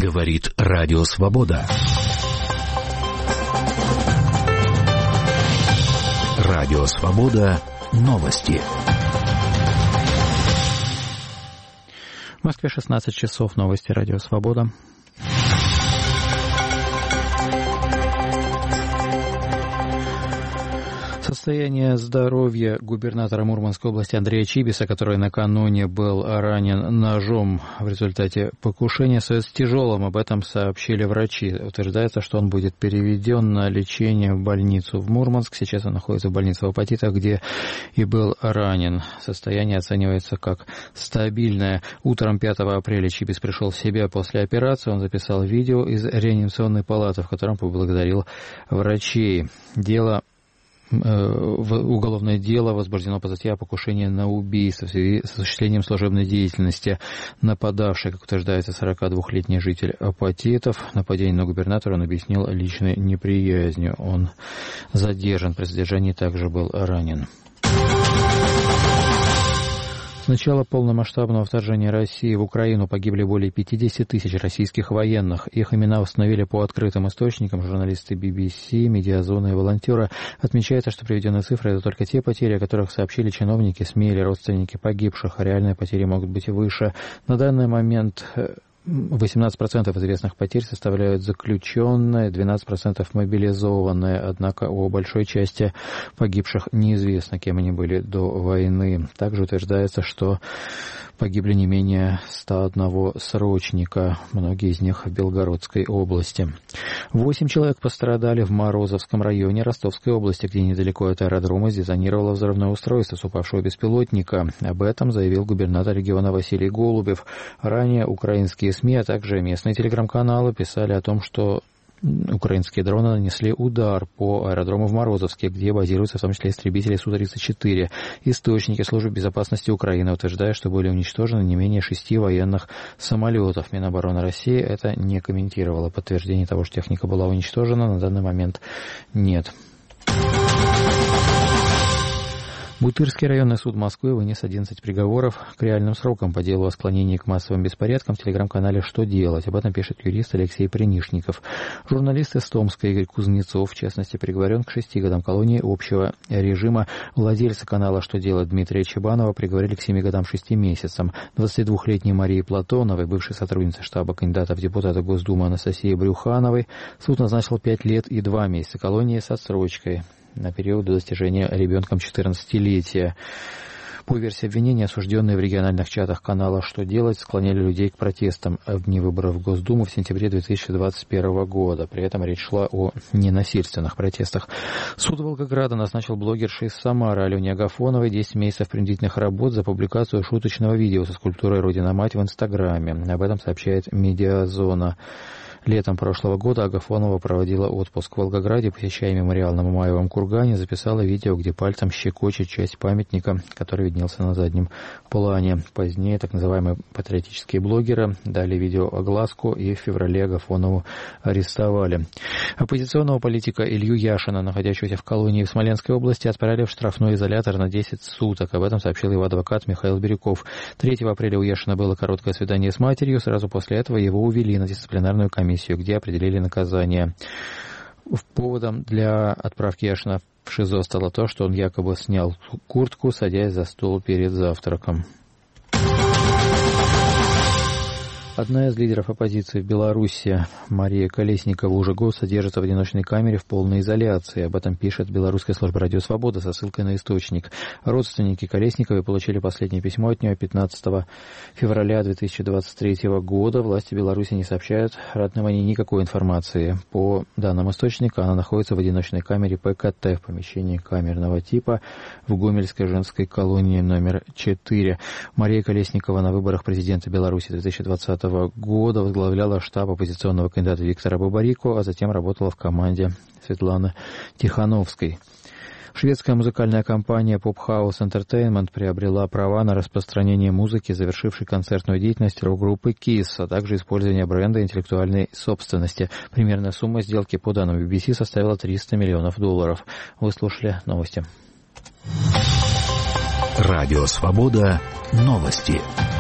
Говорит Радио Свобода. Радио Свобода. Новости. В Москве 16 часов. Новости Радио Свобода. Состояние здоровья губернатора Мурманской области Андрея Чибиса, который накануне был ранен ножом в результате покушения, остается тяжелым. Об этом сообщили врачи. Утверждается, что он будет переведен на лечение в больницу в Мурманск. Сейчас он находится в больнице в Апатитах, где и был ранен. Состояние оценивается как стабильное. Утром 5 апреля Чибис пришел в себя после операции. Он записал видео из реанимационной палаты, в котором поблагодарил врачей. Уголовное дело возбуждено по статье о покушении на убийство в связи с осуществлением служебной деятельности. Нападавший, как утверждается, 42-летний житель Апатитов. Нападение на губернатора он объяснил личной неприязнью. Он задержан, при задержании также был ранен. С начала полномасштабного вторжения России в Украину погибли более 50 тысяч российских военных. Их имена установили по открытым источникам журналисты BBC, Медиазона и волонтеры. Отмечается, что приведенные цифры – это только те потери, о которых сообщили чиновники, СМИ или родственники погибших. Реальные потери могут быть выше. На данный момент 18% известных потерь составляют заключенные, 12% мобилизованные, однако о большой части погибших неизвестно, кем они были до войны. Также утверждается, что погибли не менее 101 срочника, многие из них в Белгородской области. 8 человек пострадали в Морозовском районе Ростовской области, где недалеко от аэродрома сдетонировало взрывное устройство с упавшего беспилотника. Об этом заявил губернатор региона Василий Голубев. Ранее украинские СМИ, а также местные телеграм-каналы писали о том, что украинские дроны нанесли удар по аэродрому в Морозовске, где базируются в том числе истребители Су-34. Источники службы безопасности Украины утверждают, что были уничтожены не менее 6 военных самолетов. Минобороны России это не комментировало. Подтверждений того, что техника была уничтожена, на данный момент нет. Бутырский районный суд Москвы вынес 11 приговоров к реальным срокам по делу о склонении к массовым беспорядкам в телеграм-канале «Что делать?». Об этом пишет юрист Алексей Принишников. Журналист из Томска Игорь Кузнецов, в частности, приговорен к 6 годам колонии общего режима. Владельца канала «Что делать?» Дмитрия Чебанова приговорили к 7 годам 6 месяцам. 22-летней Марии Платоновой, бывшей сотруднице штаба кандидата в депутаты Госдумы Анастасии Брюхановой, суд назначил 5 лет и 2 месяца колонии с отсрочкой на период до достижения ребенком 14-летия. По версии обвинения, осужденные в региональных чатах канала «Что делать?» склоняли людей к протестам в дни выборов в Госдуму в сентябре 2021 года. При этом речь шла о ненасильственных протестах. Суд Волгограда назначил блогерше из Самары Алене Агафоновой 10 месяцев принудительных работ за публикацию шуточного видео со скульптурой «Родина-мать» в Инстаграме. Об этом сообщает Медиазона. Летом прошлого года Агафонова проводила отпуск в Волгограде, посещая мемориал на Мамаевом кургане, записала видео, где пальцем щекочет часть памятника, который виднелся на заднем плане. Позднее так называемые патриотические блогеры дали видео огласку и в феврале Агафонову арестовали. Оппозиционного политика Илью Яшина, находящегося в колонии в Смоленской области, отправили в штрафной изолятор на 10 суток. Об этом сообщил его адвокат Михаил Бирюков. 3 апреля у Яшина было короткое свидание с матерью. Сразу после этого его увели на дисциплинарную комиссию, где определили наказание. Поводом для отправки Яшина в ШИЗО стало то, что он якобы снял куртку, садясь за стол перед завтраком. Одна из лидеров оппозиции в Беларуси, Мария Колесникова, уже год содержится в одиночной камере в полной изоляции. Об этом пишет белорусская служба «Радио Свобода» со ссылкой на источник. Родственники Колесниковой получили последнее письмо от нее 15 февраля 2023 года. Власти Беларуси не сообщают родным о ней никакой информации. По данным источника, она находится в одиночной камере ПКТ в помещении камерного типа в Гомельской женской колонии номер 4. Мария Колесникова на выборах президента Беларуси 2020 года возглавляла штаб оппозиционного кандидата Виктора Бабарико, а затем работала в команде Светланы Тихановской. Шведская музыкальная компания Pop House Entertainment приобрела права на распространение музыки, завершившей концертную деятельность рок-группы KISS, а также использование бренда интеллектуальной собственности. Примерная сумма сделки, по данным BBC, составила $300 миллионов. Вы слушали новости. Радио Свобода. Новости.